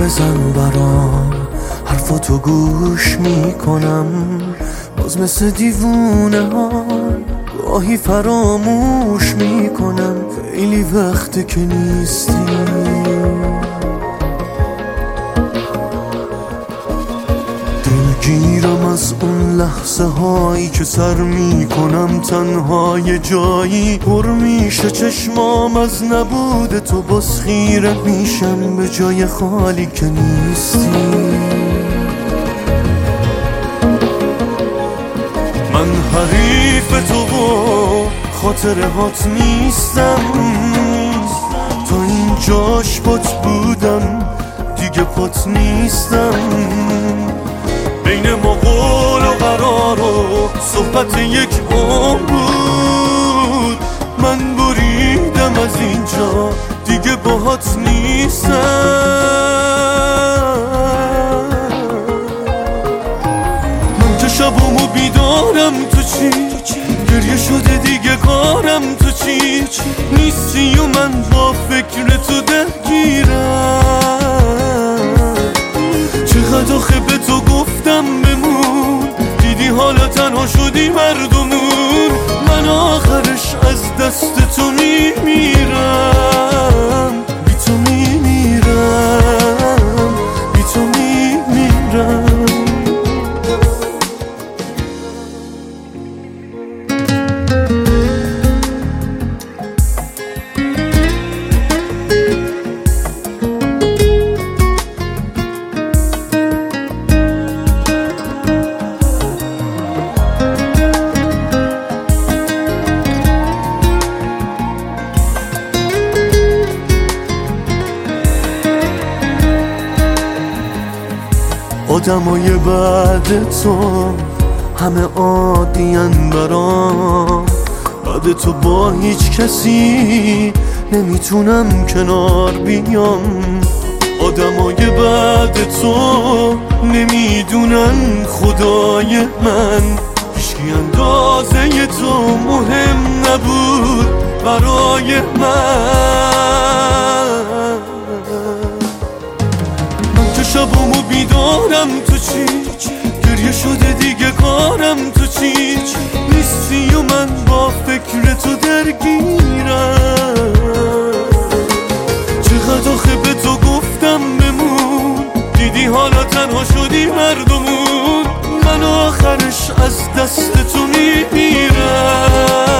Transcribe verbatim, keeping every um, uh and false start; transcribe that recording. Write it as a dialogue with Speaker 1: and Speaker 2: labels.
Speaker 1: بزن برام، حرفاتو گوش میکنم، باز مثل دیوونه ها گاهی فراموش میکنم. خیلی وقته که نیستی، دلگیرم از اون لحظه هایی که سر میکنم تنها یه جایی. پر میشه چشمام از نبود تو، باز خیره میشم به جای خالی که نیستی. من حریف تو و خاطره هات نیستم، تا این جاش پات بودم دیگه پات نیستم. بین ما قول و قرار و صحبت یک عمر بود، من بریدم از اینجا دیگه باهات نیستم. من که شبامو بیدارم تو چی، گریه شده دیگه کارم تو چی. نیستی و من با فکر تو درگیرم. چقدر آخه به تو گفتم بمون، دیدی حالا تنها شدی مردمون. من آخرش از دست تو میمیرم، بی تو میمیرم، بی تو میمیرم. آدمای بعد تو همه عادین برام، بعد تو با هیچ کسی نمیتونم کنار بیام. آدمای بعد تو نمیدونن خدای من، هیچکی اندازه تو مهم نبود برای من. من که شبامو بیدارم تو چی، گریه شده دیگه کارم تو چی. نیستی و من با فکر تو درگیرم. چقدر آخه به تو گفتم بمون، دیدی حالا تنها شدی مردمون. من آخرش از دست تو میمیرم.